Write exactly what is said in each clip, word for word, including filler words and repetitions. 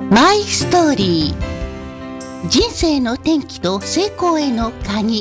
マイストーリー、人生の転機と成功への鍵。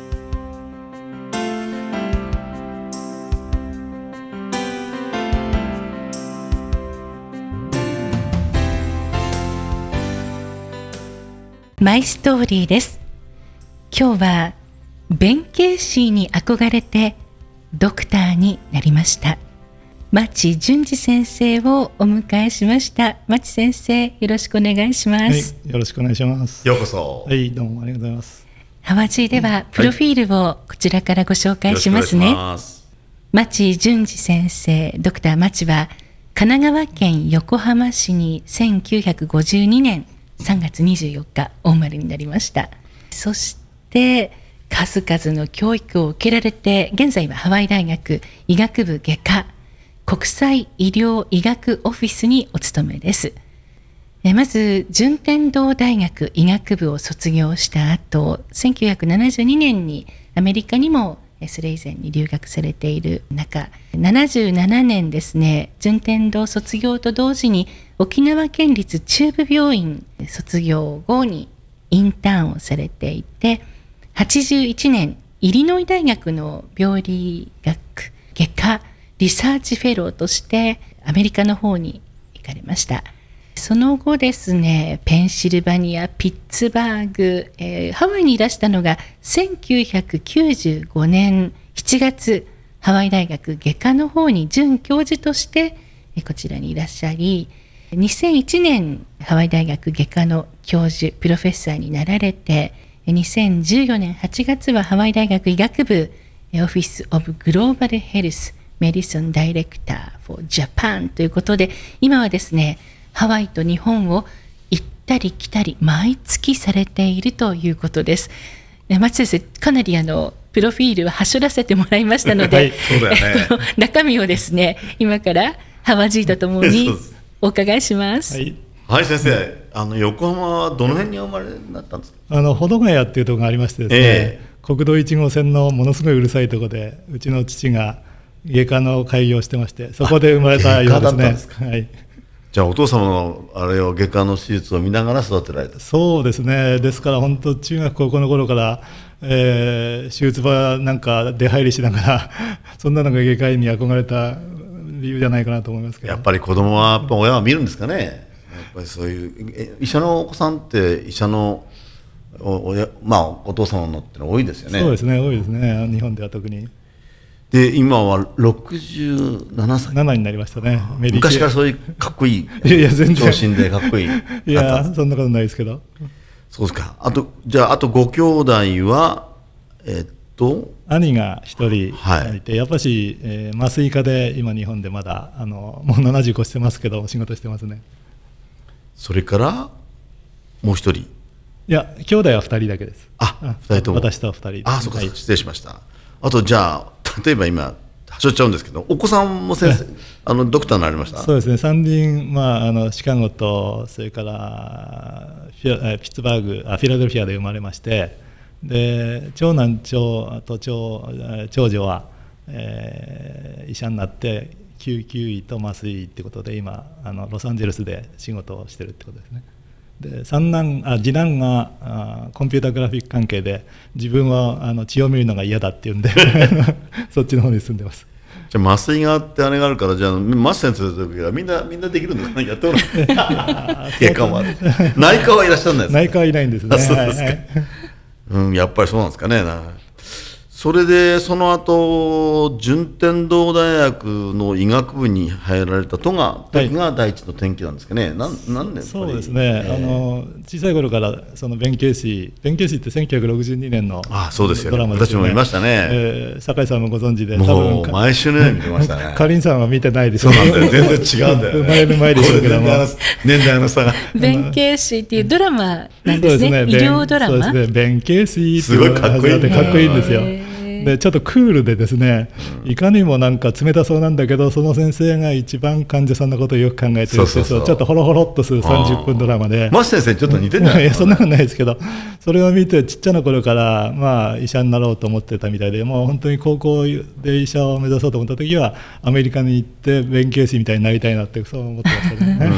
マイストーリーです。今日は弁慶師に憧れてドクターになりました町淳二先生をお迎えしました。町先生、よろしくお願いします。 はい、よろしくお願いします。 ようこそ。 はい、どうもありがとうございます。 ハワジーではプロフィールをこちらからご紹介しますね。 はい、 町淳二先生、ドクター町は神奈川県横浜市にせんきゅうひゃくごじゅうにねんさんがつにじゅうよっかお生まれになりました。そして数々の教育を受けられて、現在はハワイ大学医学部外科国際医療医学オフィスにお勤めです。まず順天堂大学医学部を卒業した後、せんきゅうひゃくななじゅうにねんにアメリカにもそれ以前に留学されている中、ななじゅうななねんですね、順天堂卒業と同時に沖縄県立中部病院卒業後にインターンをされていて、はちじゅういちねんイリノイ大学の病理学外科リサーチフェローとしてアメリカの方に行かれました。その後ですね、ペンシルバニア、ピッツバーグ、えー、ハワイにいらしたのがせんきゅうひゃくきゅうじゅうごねんしちがつ、ハワイ大学外科の方に准教授としてこちらにいらっしゃり、にせんいちねんハワイ大学外科の教授プロフェッサーになられて、にせんじゅうよねんはちがつはハワイ大学医学部オフィスオブグローバルヘルスメディソンダイレクター for Japan ということで、今はですね、ハワイと日本を行ったり来たり毎月されているということです。町先生、かなりあのプロフィールをはしょらせてもらいましたので、はい、そうだよね、中身をですね、今からハワジーとともにお伺いします。はい、 はい、先生、あの横浜はどの辺にお生まれになったんですか？ あの保土ヶ谷っていうところがありましてですね、えー、国道いち号線のものすごいうるさいところで、うちの父が外科の開業をしてまして、そこで生まれたようですね。ですか、はい、じゃあお父様のあれを外科の手術を見ながら育てられた？ そうですね。ですから本当中学高校の頃から、えー、手術場なんか出入りしながらそんなのが外科医に憧れた理由じゃないかなと思いますけど。 やっぱり子供はやっぱ親は見るんですかね。やっぱりそういう医者のお子さんって医者のお, お, や、まあ、お父様のっての多いですよね。 そうですね、多いですね、日本では特に。 で今はろくじゅうななさいななになりましたね。 昔からそういうかっこいいいやいや全然長身でかっこいいいやそんなことないですけど。 そうですか。あとじゃああとご兄弟はえっと兄がひとりいて、はい、やっぱし、えー、麻酔科で今日本でまだあのもうななじゅう越してますけど仕事してますね。それからもう一人？ いや兄弟はふたりだけです。 あ、ふたりとも。 私とふたり。 あ、そうか、はい、失礼しました。あとじゃあ例えば今はしょっちゃうんですけど、お子さんも先生あのドクターになりました？ そうですね、さんにん、まあ、あのシカゴとそれからフィピッツバーグあフィラデルフィアで生まれまして、で長男長と 長, 長女は、えー、医者になって救急医と麻酔医ってことで今あのロサンゼルスで仕事をしてるってことですね。で三男あ次男があコンピューターグラフィック関係で、自分はあの血を見るのが嫌だっていうんでそっちの方に住んでます。 じゃあ麻酔があってあれがあるから、じゃあマス先生の時はみんなみんなできるのかな、やってもらって外科は内科はいらっしゃらないですか？ 内科はいないんですね。 そうですか、はい、うん、やっぱりそうなんですかね。それでその後順天堂大学の医学部に入られたとが時が第一の転機なんですかね。なん何年？ そうですね、えー、あの小さい頃からその弁慶師弁慶師ってせんきゅうひゃくろくじゅうにねんのドラマですよね。 私も見ましたね、 えー、酒井さんもご存知で、 もう毎週のように見てましたね。 かりんさんは見てないですよ。そうなんだよ、全然違うんだよ、ね、 生まれる前でしょうけども年代の差が弁慶師っていうドラマなんですね。医療ドラマ。 そうですね、弁慶師すごいかっこいい、 かっこいいんですよ。でちょっとクールでですね、いかにもなんか冷たそうなんだけど、その先生が一番患者さんのことをよく考えてるって、ちょっとホロホロっとするさんじゅっぷんドラマで、 マシ先生ちょっと似てるんじゃない？ いやそんなことないですけど、それを見てちっちゃな頃から、まあ、医者になろうと思ってたみたいで、もう本当に高校で医者を目指そうと思った時はアメリカに行って弁慶師みたいになりたいなってそう思ってましたね。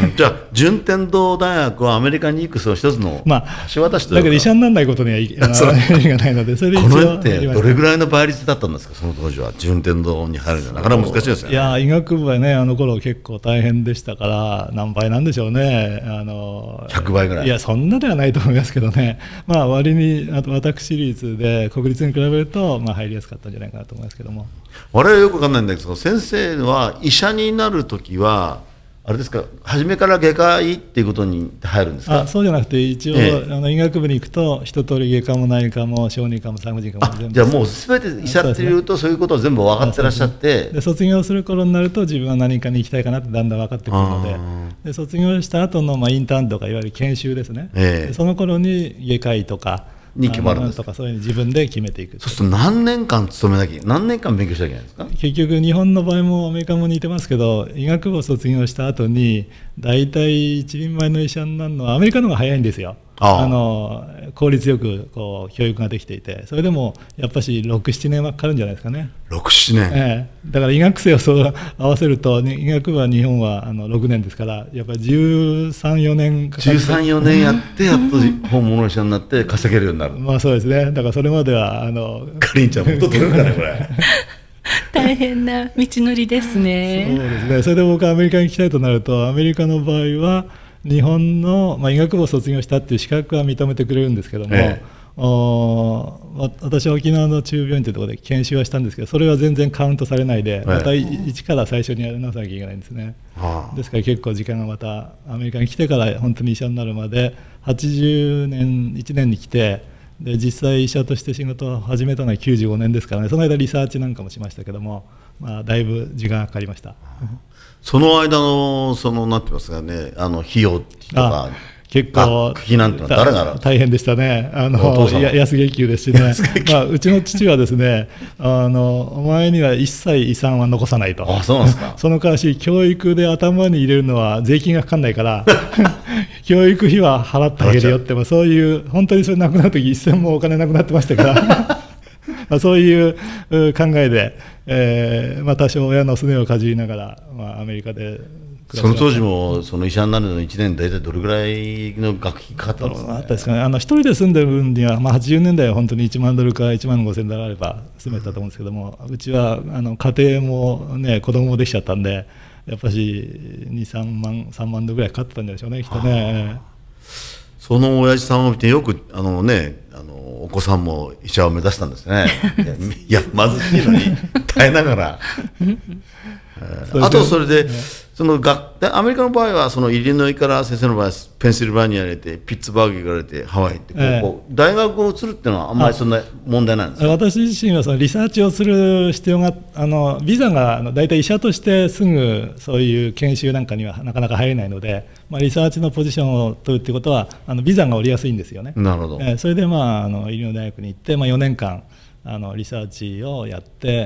うん、じゃあ順天堂大学はアメリカに行くその一つのまあ、 橋渡しというか、 だけど医者にならないことには意味がないので、それで一応このってどれぐらいの倍率だったんですか、その当時は。順天堂に入るのはなかなか難しいですよね。 いや医学部はね、あの頃結構大変でしたから、何倍なんでしょうね、あのひゃくばいぐらい。 いや、そんなではないと思いますけどね、まあ、割にあと私立で国立に比べると、まあ、入りやすかったんじゃないかなと思いますけども。 我々よくわかんないんだけど、先生は医者になるときはあれですか、初めから外科医っていうことに入るんですか。 あ、そうじゃなくて、一応、ええ、あの医学部に行くと一通り外科も内科も小児科も産婦人科も全部。 じゃあもうすべて医者っていうとそういうことを全部分かってらっしゃって、 で卒業する頃になると自分は何かに行きたいかなってだんだん分かってくるので、で卒業した後のまあインターンとかいわゆる研修ですね、ええ、でその頃に外科医とかに決まるんですとかそういうの自分で決めていく。 そうすると何年間勤めなきゃ、何年間勉強しなきゃいけないんですか。 結局日本の場合もアメリカも似てますけど、医学部を卒業した後に大体一人前の医者になるのはアメリカの方が早いんですよ。ああの効率よくこう教育ができていて、それでもやっぱしろく、ななねんはかかるんじゃないですかね。 ろく、ななねん、 ええ、だから医学生をそう合わせると、医学部は日本はあのろくねんですから、やっぱりじゅうさん、よねんかかってじゅうさん、よねんやってやっと本物医者になって稼げるようになる。 まあそうですね。だからそれまではあのかりんちゃんもっと取れるかねこれ大変な道のりですね。 そうですね。それで僕はアメリカに行きたいとなると、アメリカの場合は日本の、まあ、医学部を卒業したっていう資格は認めてくれるんですけども、ええ、お私は沖縄の中病院というところで研修はしたんですけど、それは全然カウントされないで、また一から最初にやらなきゃいけないんですね。ええ、ですから結構時間がまたアメリカに来てから本当に医者になるまではちじゅうねん、いちねんに来て、で実際医者として仕事を始めたのはきゅうじゅうごねんですからね。その間リサーチなんかもしましたけども、まあ、だいぶ時間がかかりました。 その間のそのなんて言いますかね、あの費用とか結構費なんてのは誰が大変でしたね。あのや安月給ですしね。まあ、うちの父はですね、あのお前には一切遺産は残さないと。 あ、そうなんですか。 その代わし教育で頭に入れるのは税金がかかんないから教育費は払ってあげるよって、まあ、そういう本当にそれなくなるとき一銭もお金なくなってましたからまあそういう考えで、えーまあ、多少親のすねをかじりながら、まあ、アメリカでその当時もその医者になるのにいちねん大体どれぐらいの学費かかったんですかね。 あったですかね。あの一人で住んでる分には、まあ、はちじゅうねんだいは本当にいちまんドルかいちまんごせんドルあれば住めたと思うんですけども、うちはあの家庭も、ね、子供もできちゃったんで、やっぱしに、さんまん、さんまんドルぐらいかかってたんでしょうね、きっとね。 その親父さんを見てよくあの、ね、あのお子さんも医者を目指したんですね。いや、いや貧しいのに耐えながらあとそれで、その学アメリカの場合はそのイリノイから先生の場合はペンシルバニアに行かれてピッツバーグ行かれてハワイってこう、ええ、大学を移るっていうのはあんまりそんな問題なんですか。 私自身はそのリサーチをする必要があのビザがあの大体医者としてすぐそういう研修なんかにはなかなか入れないので、まあ、リサーチのポジションを取るっていうことはあのビザが下りやすいんですよね。 なるほど。 えー、それで、まあ、あのイリノイ大学に行って、まあ、よねんかんあのリサーチをやって、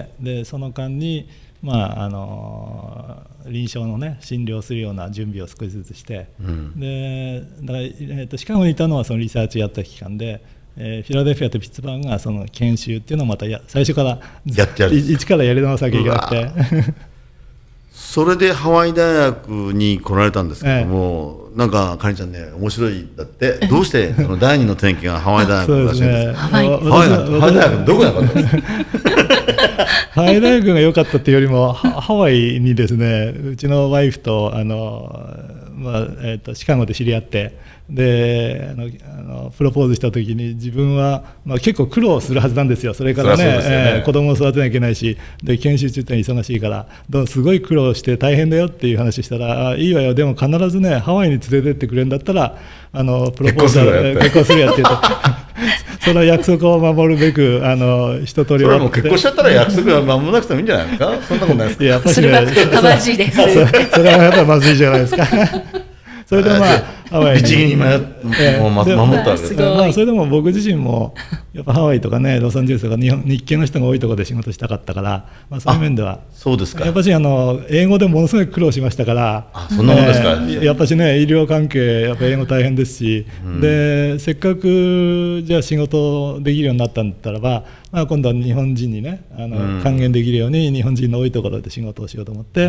でその間にまあ、あの臨床の、ね、診療するような準備を少しずつして、うん、でだから、えー、とシカゴにいたのはそのリサーチやった期間で、えー、フィラデルフィアとピッツバーグがその研修っていうのをまたや最初からやってやる一からやり直さなきゃいけなくてそれでハワイ大学に来られたんですけども、ええ、なんかかりんちゃんね面白いだってどうしてその第二の転機がハワイ大学らしいんですか。ハワイ大学どこが良かったんですか。 ハワイ大学が良かったっていうよりもハワイにですね、うちのワイフとあの、まあえー、とシカゴで知り合って、であのあのプロポーズした時に自分は、まあ、結構苦労するはずなんですよ。それからね、ねえー、子供を育てなきゃいけないし、で研修中って忙しいからすごい苦労して大変だよっていう話したら、あいいわよ、でも必ずねハワイに連れてってくれるんだったらあのプロポーズ結婚するやって言うとその約束を守るべくあの一通りそれはもう結婚しちゃったら約束は守らなくてもいいんじゃないですか。そんなことないですか。 いややっぱそれはまずいです。 それはやっぱまずいじゃないですか。それでまあハワイに律儀に守ったわけですね。 まあ、それでも僕自身もやっぱハワイとかねロサンゼルスとか日本日系の人が多いところで仕事したかったから、まあ、そういう面ではそうですか。 やっぱしあの英語でものすごい苦労しましたから。 あ、そんなもんですか。 えー、やっぱしね医療関係やっぱ英語大変ですし、うん、でせっかくじゃあ仕事できるようになったんだったらば、まあ、今度は日本人にねあの、うん、還元できるように日本人の多いところで仕事をしようと思って、うん、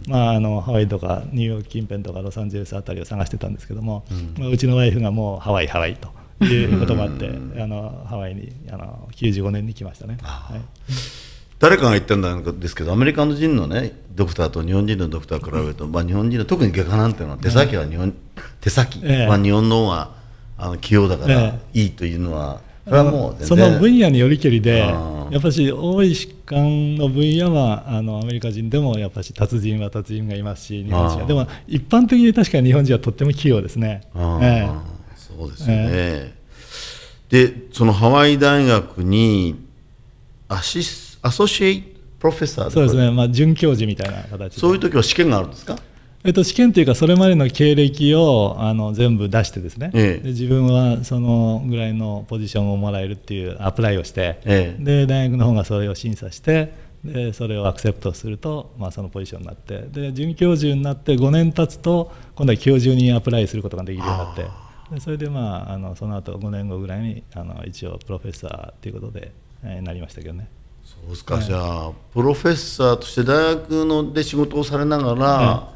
まあ、あのハワイとかニューヨーク近辺とかロサンゼルスあたりを探してたんですけども、うんまあ、うちのワイフがもうハワイハワイということもあって、あのハワイにあのきゅうじゅうごねんに来ましたね。はい、 誰かが言ったんですけど、アメリカ人の、ね、ドクターと日本人のドクター比べると、まあ、日本人の特に外科なんていうのは手先は日本、手先、ええまあ、日本の方があの器用だからいいというのは、それはもう全然その分野によりけりで、やっぱし多い疾患の分野はあのアメリカ人でもやっぱし達人は達人がいますし、日本人はでも一般的に確かに日本人はとっても器用ですね。ええそうですよね、えー、でそのハワイ大学にアシスアソシエイトプロフェッサーそうですね、まあ、准教授みたいな形で。 そういう時は試験があるんですか？ えっと、試験というかそれまでの経歴をあの全部出してですね、ええ、で自分はそのぐらいのポジションをもらえるっていうアプライをして、ええ、で大学の方がそれを審査してでそれをアクセプトすると、まあ、そのポジションになってで准教授になってごねん経つと今度は教授にアプライすることができるようになってでそれで、まあ、あのその後ごねんごぐらいにあの一応プロフェッサーということで、えー、なりましたけどね。 そうですか、はい、じゃあプロフェッサーとして大学ので仕事をされながら、はい、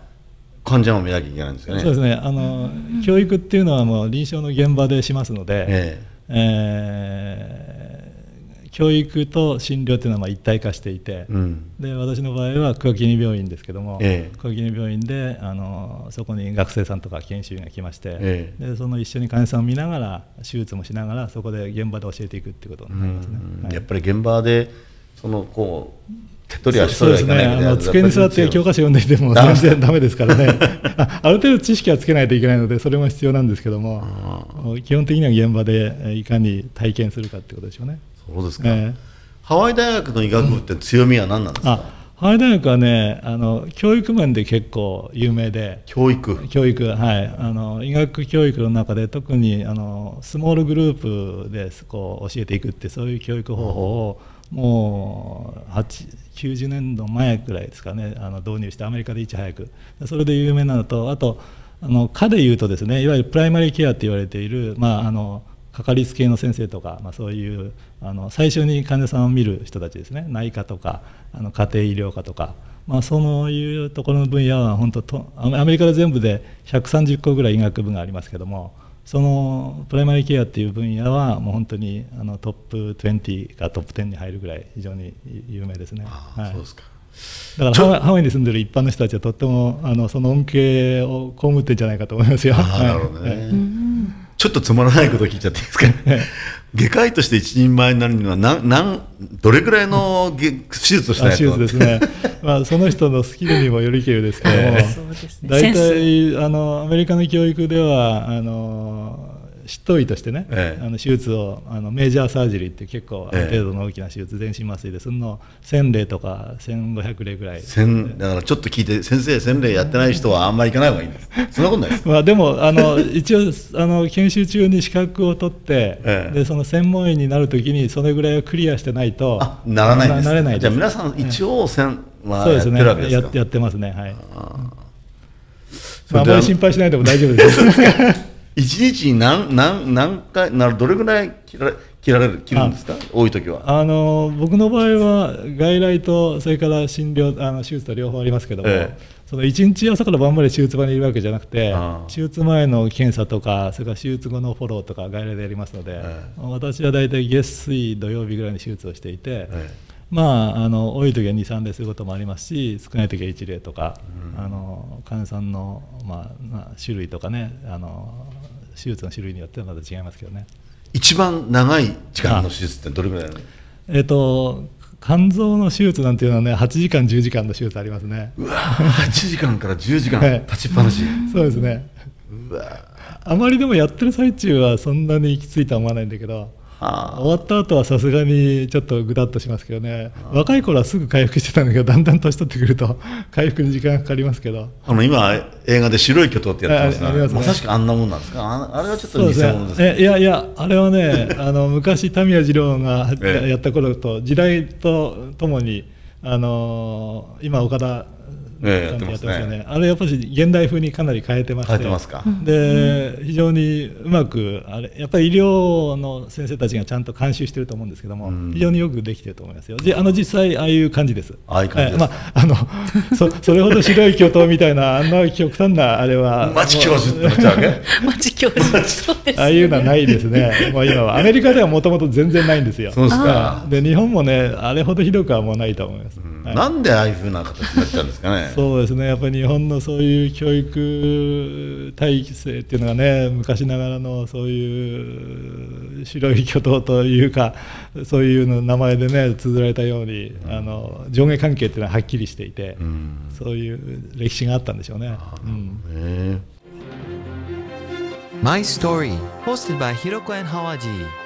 患者も見なきゃいけないんですよね。 そうですね、あの教育っていうのはもう臨床の現場でしますので、えええー、教育と診療っていうのはまあ一体化していて、うん、で私の場合は桑木病院ですけども、ええ、桑木病院であのそこに学生さんとか研修員が来まして、ええ、でその一緒に患者さんを見ながら手術もしながらそこで現場で教えていくっていうことになりますね。はい、 やっぱり現場でそのこう手取り足取りはいかないけど、 そうですね、机に座って教科書読んでいても全然ダメですからねあ, ある程度知識はつけないといけないのでそれも必要なんですけども基本的には現場でいかに体験するかってことでしょうね。 そうですか、えー、ハワイ大学の医学部って強みは何なんですか？うん、 ハワイ大学はねあの教育面で結構有名で教育教育、はい、あの医学教育の中で特にあのスモールグループでこう教えていくってそういう教育方法をもうきゅうじゅうねんどまえくらいですかねあの導入してアメリカでいち早くそれで有名なのとあとあの科でいうとですねいわゆるプライマリーケアと言われている、まあ、あのかかりつけの先生とか、まあ、そういうあの最初に患者さんを見る人たちですね内科とかあの家庭医療科とか、まあ、そういうところの分野は本当とアメリカで全部でひゃくさんじゅっこぐらい医学部がありますけどもそのプライマリーケアっていう分野はもう本当にあのトップにじゅうかトップじゅうに入るぐらい非常に有名ですね。 あ、はい、そうですか。 だからハワイに住んでる一般の人たちはとってもあのその恩恵を被ってるんじゃないかと思いますよ。 なるほどね、はい、ちょっとつまらないことを聞いちゃっていいですか外科医として一人前になるには何何どれくらいの手術をしないと手術ですね、まあ、その人のスキルにもよりけりですけども、えー、大体あのアメリカの教育ではあの執刀医としてね、ええ、あの手術をあのメジャーサージリーって結構ある程度の大きな手術、ええ、全身麻酔でそのせんれいとかせんごひゃくれいぐらいだからちょっと聞いて先生せんれいやってない人はあんまり行かない方がいいんですそんなことないですまあでもあの一応あの研修中に資格を取って、ええ、でその専門医になるときにそれぐらいをクリアしてないとあならないんですなれないです。 じゃあ皆さん一応せん、ええまあ、やってるわけですか？ や, やってますね、はい。あ、まあ、あまり心配しないでも大丈夫です一日に 何, 何, 何回などれぐらい切られ切られる切るんですか？多い時はあの僕の場合は外来とそれから診療あの手術と両方ありますけども、ええ、そのいちにち朝から晩まで手術場にいるわけじゃなくて手術前の検査とかそれから手術後のフォローとか外来でやりますので、ええ、私はだいたい月水土曜日ぐらいに手術をしていて、ええ、まあ、あの多い時はにさんれいすることもありますし少ない時はいちれいとか、うん、あの患者さんの、まあまあ、種類とかねあの手術の種類によってはまた違いますけどね。 一番長い時間の手術ってどれぐらいなの？ えーと肝臓の手術なんていうのはねはちじかんじゅうじかんの手術ありますね。 うわはちじかんからじゅうじかん立ちっぱなしそうですね。うわあまりでもやってる最中はそんなにきついとは思わないんだけど終わった後はさすがにちょっとぐだっとしますけどね。若い頃はすぐ回復してたんだけど、だんだん年取ってくると回復に時間がかかりますけど。 あの今映画で白い巨頭ってやってますが、 ね、 まさしくあんなもんなんですか。 あ, あれはちょっと偽物ですか。 えいやいや、あれはねあの昔田宮二郎がやった頃と時代とともに、あの今岡田ええ、やってますね。 ね、あれやっぱり現代風にかなり変えてまして、 変えてますか。 で非常にうまく、あれやっぱり医療の先生たちがちゃんと監修してると思うんですけども、うん、非常によくできてると思いますよ。じあの実際ああいう感じです。 ああいう感じです、 えまあ、あの そ, それほど白い巨頭みたいなあんな極端なあれは町教授ってなっちゃうわけ。 町教授そうです、ね、 ああいうのはないですね。もう今はアメリカではもともと全然ないんですよ。 そうですか。 で日本もねあれほどひどくはもうないと思います。 うんはい、なんでああいうふうな形になっちゃうんですかね。 そうですね、やっぱり日本のそういう教育体制っていうのがね、昔ながらのそういう白い巨頭というか、そういうの名前でね綴られたように、うん、あの上下関係っていうのははっきりしていて、うん、そういう歴史があったんでしょうね。うん、 My Story hosted by Hiroko and Hawaji。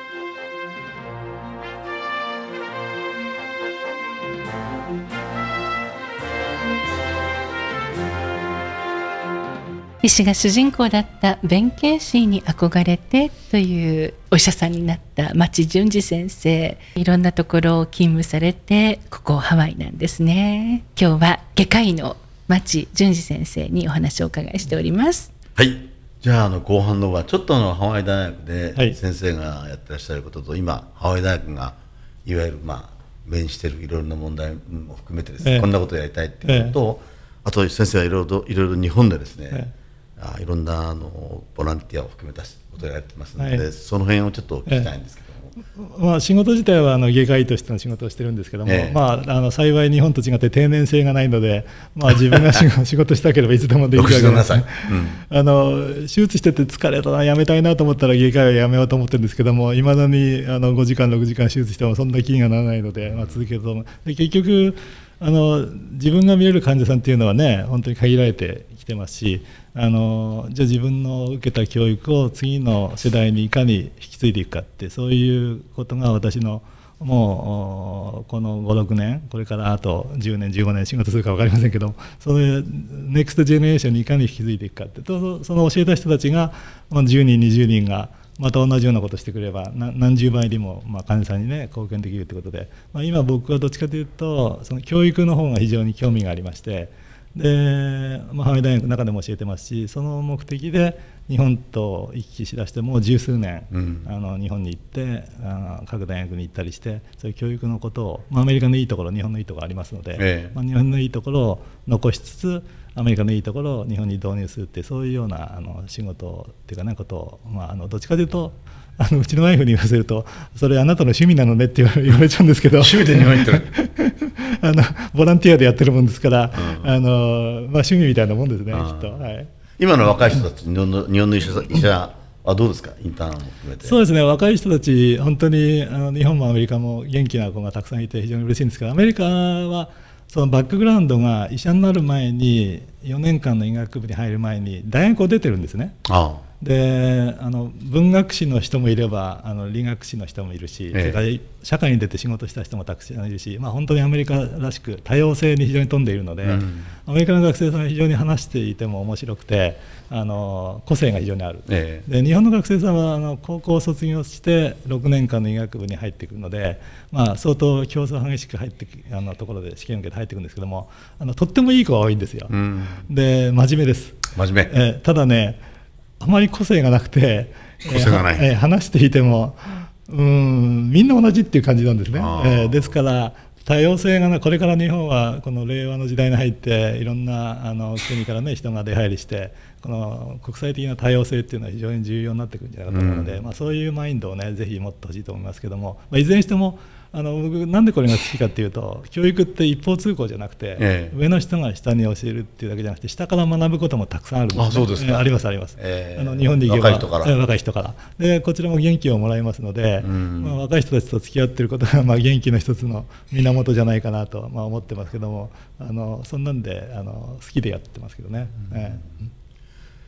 医師が主人公だった弁慶師に憧れてというお医者さんになった町淳二先生、いろんなところを勤務されて、ここハワイなんですね。今日は外科医の町淳二先生にお話をお伺いしております。 はい、じゃあ、あの後半のはちょっとあのハワイ大学で先生がやってらっしゃることと、はい、今ハワイ大学がいわゆるまあ面しているいろいろな問題も含めてですね、ええ、こんなことをやりたいっていうことと、ええ、あと先生はいろいろいろいろ日本でですね、ええあいろんなあのボランティアを含めたことをやってますので、はい、その辺をちょっと聞きたいんですけども、 ええまあ、仕事自体はあの外科医としての仕事をしてるんですけども、ええまあ、あの幸い日本と違って定年制がないので、まあ、自分が仕事したければいつでもできるわけです、ねうん、あの手術してて疲れたな、やめたいなと思ったら外科医はやめようと思ってるんですけども、いまだにあのごじかんろくじかん手術してもそんな気にはならないので、まあ、続けると思う。で結局あの自分が見れる患者さんっていうのはね本当に限られてきてますし、あのじゃあ自分の受けた教育を次の世代にいかに引き継いでいくかって、そういうことが私のもうこのごろくねん、これからあとじゅうねんじゅうごねん仕事するか分かりませんけど、それネクストジェネレーションにいかに引き継いでいくかって、とその教えた人たちがじゅうにんにじゅうにんがまた同じようなことをしてくれば何十倍にもまあ患者さんにね貢献できるということで、まあ、今僕はどっちかというとその教育の方が非常に興味がありまして、で、まあ、ハワイ大学の中でも教えてますし、その目的で日本と行き来しだしてもう十数年、うん、あの日本に行ってあ各大学に行ったりして、そういう教育のことを、まあ、アメリカのいいところ日本のいいところありますので、ええまあ、日本のいいところを残しつつアメリカのいいところを日本に導入するって、そういうようなあの仕事っていうかねことを、まあ、あのどっちかというとあのうちのワイフに言わせると、それあなたの趣味なのねって言われちゃうんですけど、 趣味で日本行ってるあのボランティアでやってるもんですから、うん、あのまあ、趣味みたいなもんですね、きっと、はい、 今の若い人たち、日本の日本の医者、医者はどうですか、インターンも含めて。 そうですね、若い人たち本当にあの日本もアメリカも元気な子がたくさんいて非常に嬉しいんですけど、アメリカはそのバックグラウンドが医者になる前によねんかんの医学部に入る前に大学を出てるんですね。ああであの文学史の人もいればあの理学史の人もいるし、ええ、それから社会に出て仕事した人もたくさんいるし、まあ、本当にアメリカらしく多様性に非常に富んでいるので、うん、アメリカの学生さんは非常に話していても面白くて、あの個性が非常にある、ええ、で日本の学生さんはあの高校を卒業してろくねんかんの医学部に入ってくるので、まあ、相当競争激しく入ってあのところで試験を受けて入ってくるんですけども、あのとってもいい子が多いんですよ、うん、で真面目です。 真面目、 えただねあまり個性がなくて、 個性がない、 えー、話していてもうんみんな同じっていう感じなんですね、えー、ですから多様性が、ね、これから日本はこの令和の時代に入っていろんなあの国から、ね、人が出入りしてこの国際的な多様性っていうのは非常に重要になってくるんじゃないかと思うので、うんまあ、そういうマインドを、ね、ぜひ持ってほしいと思いますけども、まあ、いずれにしてもあの僕なんでこれが好きかっていうと、教育って一方通行じゃなくて、ええ、上の人が下に教えるっていうだけじゃなくて下から学ぶこともたくさんあるんですね。 あ、そうですか。 えー、ありますあります、えー、あの日本で行けば若い人から、 えー、若い人からでこちらも元気をもらいますので、うんまあ、若い人たちと付き合っていることが、まあ、元気の一つの源じゃないかなと、まあ、思ってますけども、あのそんなんであの好きでやってますけどね、うんえー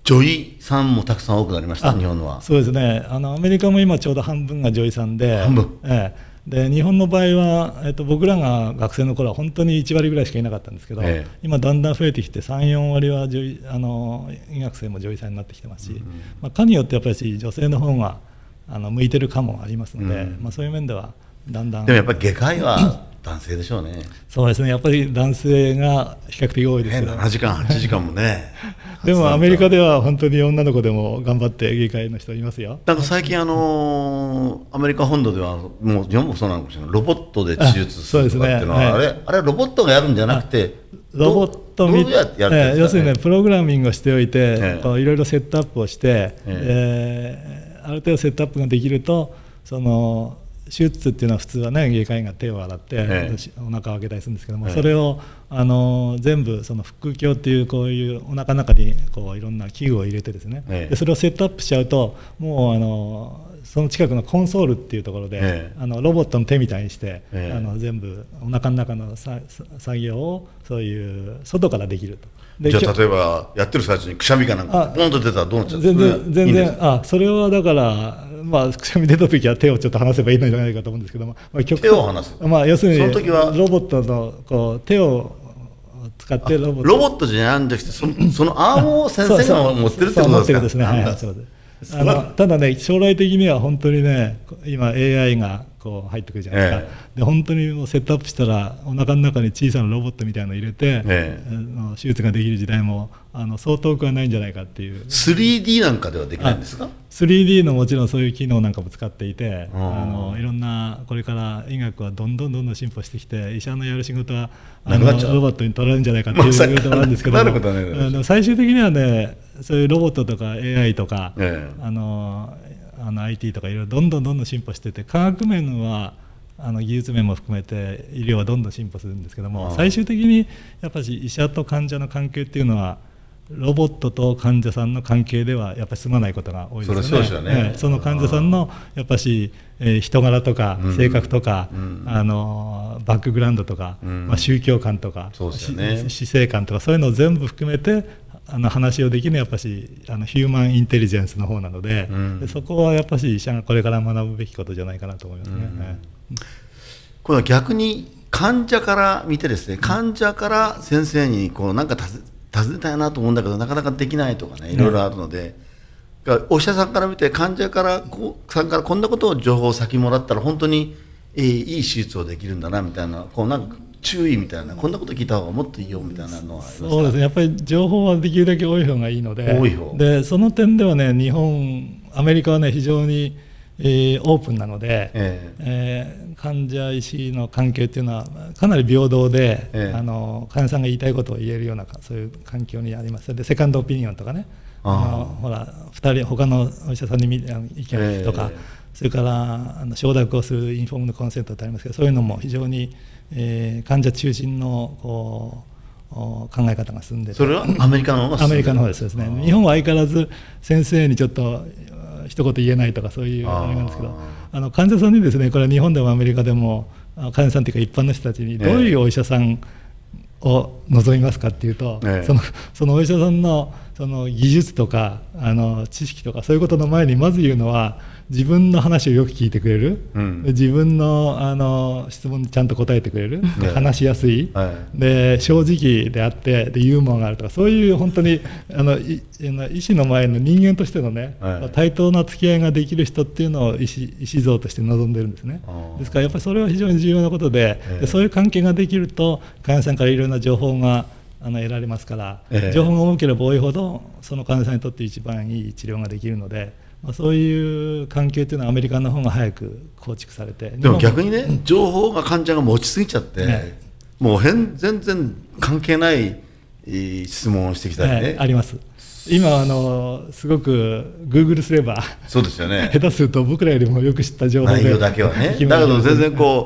女医さんもたくさん多くなりました、日本のは。 そうですね、あのアメリカも今ちょうど半分が女医さんで、 半分、 ええで日本の場合は、えっと、僕らが学生の頃は本当にいち割ぐらいしかいなかったんですけど、ええ、今だんだん増えてきてさん、よん割は女医あの医学生も女医さんになってきてますし、うんまあ、科によってやっぱり女性の方があの向いてる科もありますので、うんまあ、そういう面ではだんだん。 でもやっぱり外科医は男性でしょうね。 そうですね、やっぱり男性が比較的多いですよ、 ななじかんはちじかんもねでもアメリカでは本当に女の子でも頑張って外科医の人いますよ。 なんか最近あのー、アメリカ本土ではもう日本もそうなのかもしれない、ロボットで手術するとかっていうのは、ねはい、あれあれロボットがやるんじゃなくてロボットどうやってやるんですかね、 えー、要するにねプログラミングをしておいて、えー、いろいろセットアップをして、えー、ある程度セットアップができるとその手術っていうのは普通はね外科医が手を洗って、ええ、お腹を開けたりするんですけども、ええ、それをあの全部その腹腔鏡っていうこういうお腹の中にこういろんな器具を入れてですね、ええ、でそれをセットアップしちゃうともうあのその近くのコンソールっていうところで、ええ、あのロボットの手みたいにして、ええ、あの全部お腹の中のさ作業をそういう外からできると。 じゃあ例えばやってる最中にくしゃみかなんかポンと出たらどうなっちゃうんですか。全然全然いいあそれはだからまあくしゃみ出た時は手をちょっと離せばいいのじゃないかと思うんですけども、まあ、 手を離す、 まあ、要するにその時はロボットのこう手を使ってロボットロボットじゃなくてその、そのアームを先生が持ってるってことですか。 あのただね将来的には本当にね今 エーアイ がこう入ってくるじゃないですか、ええ、で本当にもうセットアップしたらお腹の中に小さなロボットみたいなのを入れて、ええ、手術ができる時代もあのそう遠くはないんじゃないかっていう。 スリーディー なんかではできないんですか。 スリーディー のもちろんそういう機能なんかも使っていて、あのいろんなこれから医学はどんどんどんどん進歩してきて医者のやる仕事はあのロボットに取られるんじゃないかっていうこともあるんですけども、まあね、最終的にはねそういうロボットとか エーアイ とか、ええ、あのあの アイティー とかいろいろどんどんどんどん進歩してて科学面はあの技術面も含めて医療はどんどん進歩するんですけども、最終的にやっぱり医者と患者の関係っていうのはロボットと患者さんの関係ではやっぱり済まないことが多いですよね。 そ, ね、その患者さんのやっぱし、えー、人柄とか性格とか、うん、あのバックグラウンドとか、うんまあ、宗教観とか、ね、死生観とかそういうのを全部含めてあの話をできるのはやっぱしあのヒューマンインテリジェンスの方なの で,、うん、でそこはやっぱし医者がこれから学ぶべきことじゃないかなと思いますね。うん、 これは逆に患者から見てですね、患者から先生にこうなんか尋ねたいなと思うんだけどなかなかできないとかね、いろいろあるので、うん、お医者さんから見て患者からこうさんからこんなことを情報を先もらったら本当に、えー、いい手術をできるんだなみたいな、こうなんか注意みたいな、こんなこと聞いた方がもっといいよみたいなのはありますか。 そうですね、やっぱり情報はできるだけ多い方がいいので、 多い方でその点ではね日本アメリカはね非常に、えー、オープンなので、えーえー、患者医師の関係っていうのはかなり平等で、えー、あの患者さんが言いたいことを言えるようなそういう環境にあります。でセカンドオピニオンとかね、あのほらふたり他のお医者さんに意見を聞くとか、えー、それからあの承諾をするインフォームドコンセントってありますけど、そういうのも非常にえー、患者中心のこう考え方が進んでて、 それはアメリカの方が進んでる。 アメリカの方ですね。日本は相変わらず先生にちょっと一言言えないとかそういうあれなんですけど、あの患者さんにですね、これは日本でもアメリカでも患者さんというか一般の人たちにどういうお医者さんを望みますかっていうと、ええ、そのそのお医者さんのその技術とかあの知識とかそういうことの前にまず言うのは自分の話をよく聞いてくれる、うん、自分 の, あの質問にちゃんと答えてくれる、で話しやすい、はい、で正直であってでユーモアがあるとか、そういう本当にあの医師の前の人間としてのね、はい、対等な付き合いができる人っていうのを医師、医師像として望んでるんですね。ですからやっぱりそれは非常に重要なこと で, でそういう関係ができると患者さんからいろんな情報があの得られますから、えー、情報が多ければ多いほどその患者さんにとって一番いい治療ができるので、まあ、そういう関係というのはアメリカの方が早く構築されて、 でも逆にね、情報が患者が持ちすぎちゃって、ね、もう変全然関係ない質問をしてきたりね、 ねあります。今あのすごくグーグルすればそうですよね下手すると僕らよりもよく知った情報で内容だけはねだけど全然こう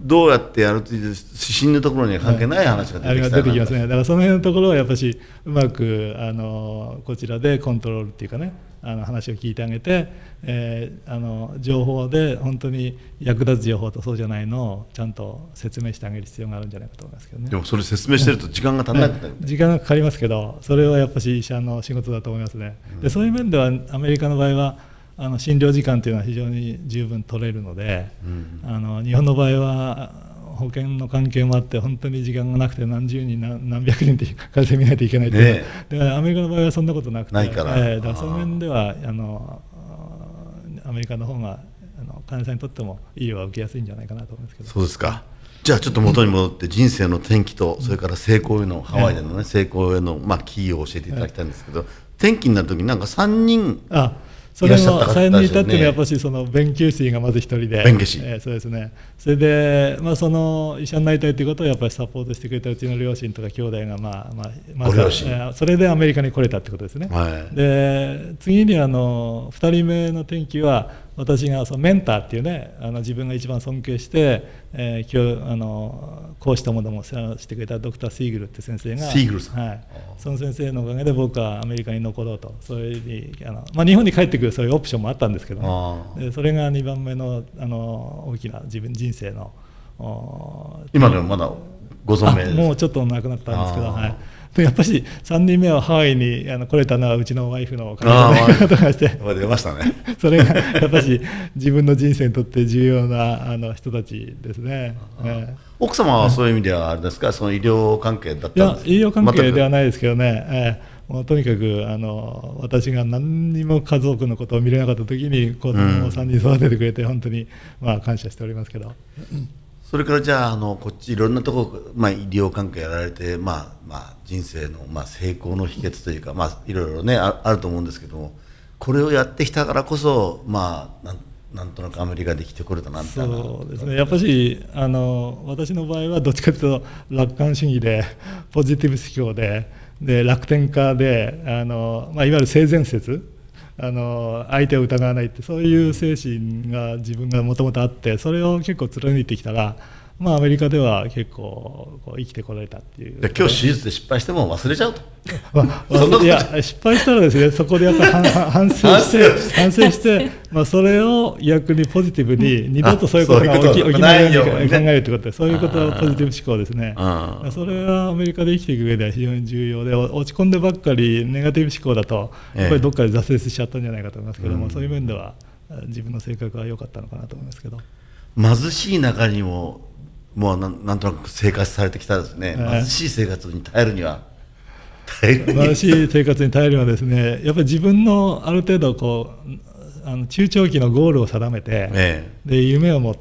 どうやってやるという指針のところには関係ない話が出てきた出てきますね。だからその辺のところはやっぱしうまくあのこちらでコントロールっていうかね、あの話を聞いてあげて、えー、あの情報で本当に役立つ情報とそうじゃないのをちゃんと説明してあげる必要があるんじゃないかと思いますけどね。 でもそれ説明してると時間が足らなくなる、 ね、時間がかかりますけど、それはやっぱし医者の仕事だと思いますね。でそういう面ではアメリカの場合はあの診療時間というのは非常に十分取れるので、うん、あの日本の場合は保険の関係もあって本当に時間がなくて何十人 何, 何百人って患者見ないといけないという、ね、でアメリカの場合はそんなことなくてないから、 えー、だからその面ではあのアメリカの方があの患者さんにとっても医療は受けやすいんじゃないかなと思いますけど。 そうですか。じゃあちょっと元に戻って人生の転機とそれから成功への、うん、ハワイでの、ね、成功への、まあ、キーを教えていただきたいんですけど、転機になるときになんかさんにんあそれもさんにんいたっていうのはやっぱりその弁慶師がまず一人で、 弁慶師、 えー、そうですね。それで、まあ、その医者になりたいということをやっぱりサポートしてくれたうちの両親とか兄弟がまあまあまず、えー、それでアメリカに来れたってことですね。はい、で次にあのふたりめの転機は私がそのメンターっていうね、あの自分が一番尊敬して、えー、今日あの講師ともども世話してくれたドクター・シーグルって先生が、 シーグルさん、 はい、その先生のおかげで僕はアメリカに残ろうと、そういうあの、まあ、日本に帰ってくるそういうオプションもあったんですけど、ね、でそれがにばんめの、あの大きな自分人生の今でもまだご存命です。 もうちょっと亡くなったんですけど、はい、でやっぱりさんにんめはハワイにあの来れたのはうちのワイフのおかげでとかして出ましたねそれがやっぱり自分の人生にとって重要なあの人たちですね。ね、 奥様はそういう意味ではあれですか、その医療関係だったんですか。 いや医療関係ではないですけどね、えー、もうとにかくあの私が何にも家族のことを見れなかった時に子供をさんにん育ててくれて本当に、まあ、感謝しておりますけど。 それからじゃあ、あのこっちいろんなところ、まあ、医療関係やられて、まあまあ、人生の、まあ、成功の秘訣というか、まあ、いろいろね あ, あると思うんですけども、これをやってきたからこそ、まあ、なんなんとなくアメリカで生きてこれたなみたいな。 そうですね、やっぱりあの私の場合はどっちかというと楽観主義でポジティブ思考で、で楽天家であの、まあ、いわゆる性善説、あの相手を疑わないって、そういう精神が自分がもともとあって、それを結構貫いてきたら、まあ、アメリカでは結構こう生きてこられたっていう。 で今日手術で失敗しても忘れちゃうといや失敗したらですね、そこでやっぱり反省して反省して、まあ、それを逆にポジティブに二度とそういうことが起き起きないように考えるということで、そういうことはポジティブ思考ですね。それはアメリカで生きていく上では非常に重要で、落ち込んでばっかりネガティブ思考だとやっぱりどっかで挫折しちゃったんじゃないかと思いますけども、そういう面では自分の性格は良かったのかなと思いますけど。 貧しい中にももう な, なんとなく生活されてきたですね、えー、貧しい生活に耐えるには貧しい生活に耐えるにはですね、やっぱり自分のある程度こうあの中長期のゴールを定めて、えー、で夢を持って、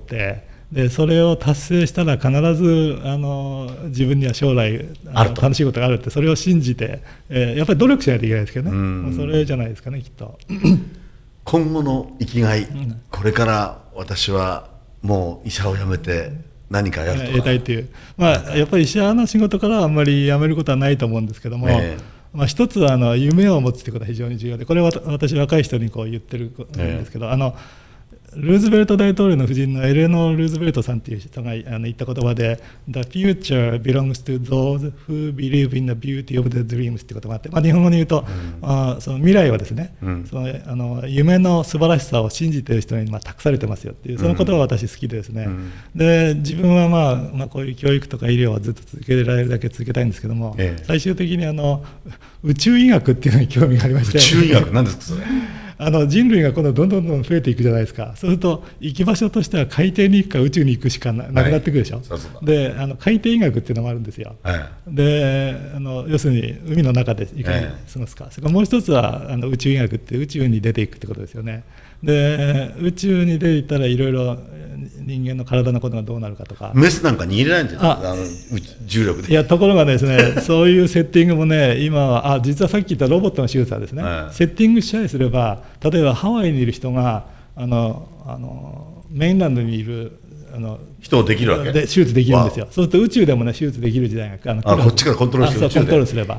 でそれを達成したら必ずあの自分には将来あの楽しいことがあるって、それを信じて、えー、やっぱり努力しないといけないですけどね、それじゃないですかねきっと。 今後の生きがい、うん、これから私はもう医者を辞めて何かやるとか得たいっていう、まあ、やっぱり医者の仕事からはあんまり辞めることはないと思うんですけども、えーまあ、一つはあの夢を持つということは非常に重要で、これは私若い人にこう言ってるんですけど、えー、あのルーズベルト大統領の夫人のエレノー・ルーズベルトさんっていう人があの言った言葉で The future belongs to those who believe in the beauty of the dreams ってことがあって、まあ、日本語に言うと、うん、あその未来はですね、うん、そのあの夢の素晴らしさを信じている人にまあ託されてますよっていう、その言葉は私好きでですね、うん、で自分は、まあまあ、こういう教育とか医療はずっと続けられるだけ続けたいんですけども、ええ、最終的にあの宇宙医学っていうのに興味がありまして。 宇宙医学何ですかそれ。 あの人類が今度どんどんどん増えていくじゃないですか。そうすると行き場所としては海底に行くか宇宙に行くしか な, なくなってくるでしょ、はい、そうそうであの海底医学っていうのもあるんですよ、はい、であの要するに海の中でいかに過ごすか、はい、それからもう一つはあの宇宙医学って宇宙に出ていくってことですよね。で宇宙に出ていったらいろいろ人間の体のことがどうなるかとか、 メスなんか握れないんじゃないですか、あの重力で。 いやところがですねそういうセッティングもね今はあ実はさっき言ったロボットの手術はですね、はい、セッティングしさえすれば、例えばハワイにいる人があのあのメインランドにいるあの人をできるわけで手術できるんですよ。そうすると宇宙でもね手術できる時代があのあこっちからコントロールしてコントロールすれば、はい、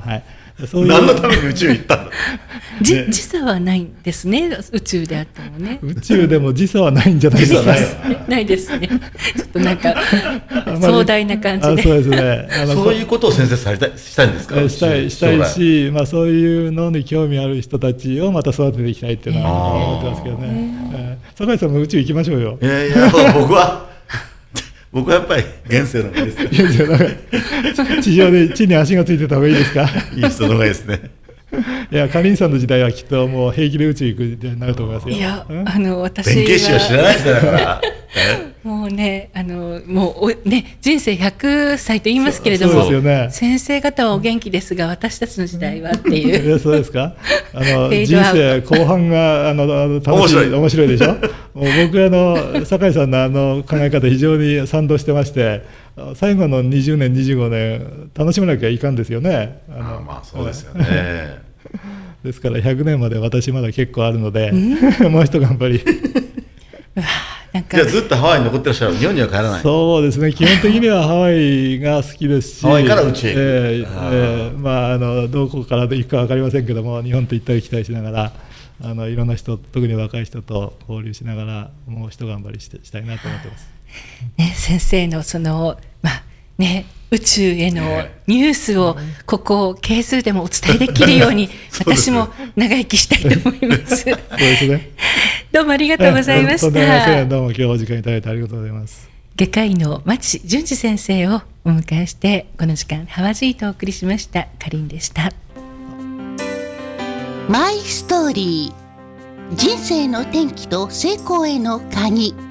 そういう何のために宇宙に行ったんだじね時差はないんですね、宇宙であってもね。 宇宙でも時差はないんじゃないですか。 時差ないよないですね。ちょっとなんかあんまり壮大な感じで。 あそうですね。あのそういうことを先生されたいしたいんですか？ したいしたいし、まあ、そういうのに興味ある人たちをまた育てていきたいっていうのは思ってますけどね。えー酒井さんも宇宙行きましょうよ。 いやいや僕は僕はやっぱり現世の方がいいですよ。 いやいやなんか地上で地に足がついてた方がいいですか。 いい人の方がいいですね。 いや、カリンさんの時代はきっともう平気で宇宙行く時代になると思いますよ。 いや、 うんあの私弁慶師は知らはない人だから。えもうね、あのもうおね人生ひゃくさいと言いますけれどそうも、 ですよね。 先生方はお元気ですが、私たちの時代はっていう。 いやそうですか。あのフェー人ドアウト生後半があのあの楽しい面白い面白いでしょ。もう僕あの酒井さんのあの考え方非常に賛同してまして、最後のにじゅうねんにじゅうごねん楽しめなきゃいかんですよね。あのあまあそうですよね。 ですからひゃくねんまで私まだ結構あるので、もう一頑張り。 うわなんかじゃあずっとハワイに残ってらっしゃる。日本には帰らない。 そうですね。基本的にはハワイが好きですし、 ハワイから宇宙へ行くえーあーえーまああのどこから行くか分かりませんけども、日本と行ったり来たりしながら、あのいろんな人、特に若い人と交流しながら、もう一頑張りしてしたいなと思ってます。 ね、先生のそのまあね宇宙へのニュースをここ係数でもお伝えできるようにそうです私も長生きしたいと思います。 そうですね。 どうもありがとうございましとんでもありません。 た。 どうも今日お時間いただいてありがとうございます。 外科医の町淳二先生をお迎えしてこの時間ハワジーとお送りしました。かりんでした。 マイストーリー、人生の転機と成功への鍵。